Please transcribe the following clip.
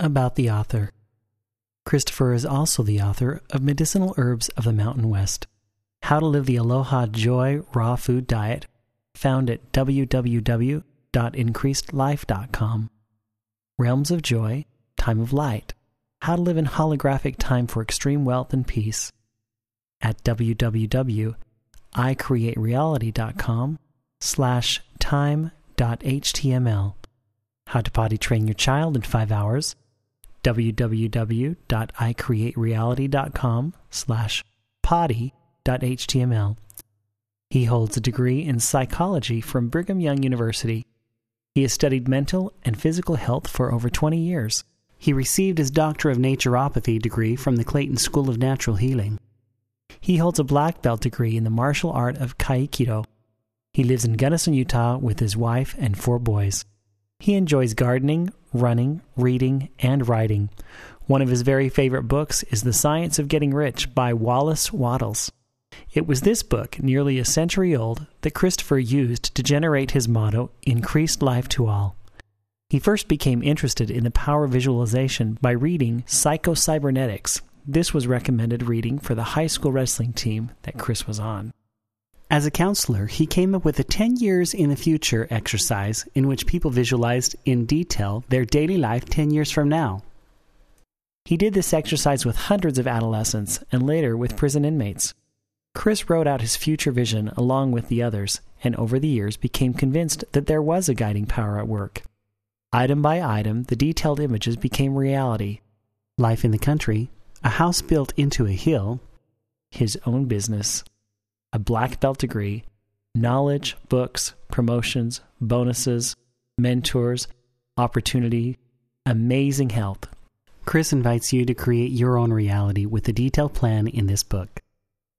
About the author. Christopher is also the author of Medicinal Herbs of the Mountain West, How to Live the Aloha Joy Raw Food Diet, found at www.increasedlife.com. Realms of Joy, Time of Light, How to Live in Holographic Time for Extreme Wealth and Peace, at www.icreatereality.com/time.html. How to Potty Train Your Child in 5 hours, www.icreatereality.com/potty.html. He holds a degree in psychology from Brigham Young University. He has studied mental and physical health for over 20 years. He received his Doctor of Naturopathy degree from the Clayton School of Natural Healing. He holds a black belt degree in the martial art of Aikido. He lives in Gunnison, Utah with his wife and 4 boys. He enjoys gardening, running, reading, and writing. One of his very favorite books is The Science of Getting Rich by Wallace Wattles. It was this book, nearly a century old, that Christopher used to generate his motto, Increased Life to All. He first became interested in the power of visualization by reading Psycho-Cybernetics. This was recommended reading for the high school wrestling team that Chris was on. As a counselor, he came up with a 10 years in the future exercise in which people visualized in detail their daily life 10 years from now. He did this exercise with hundreds of adolescents and later with prison inmates. Chris wrote out his future vision along with the others, and over the years became convinced that there was a guiding power at work. Item by item, the detailed images became reality. Life in the country, a house built into a hill, his own business, a black belt degree, knowledge, books, promotions, bonuses, mentors, opportunity, amazing health. Chris invites you to create your own reality with the detailed plan in this book.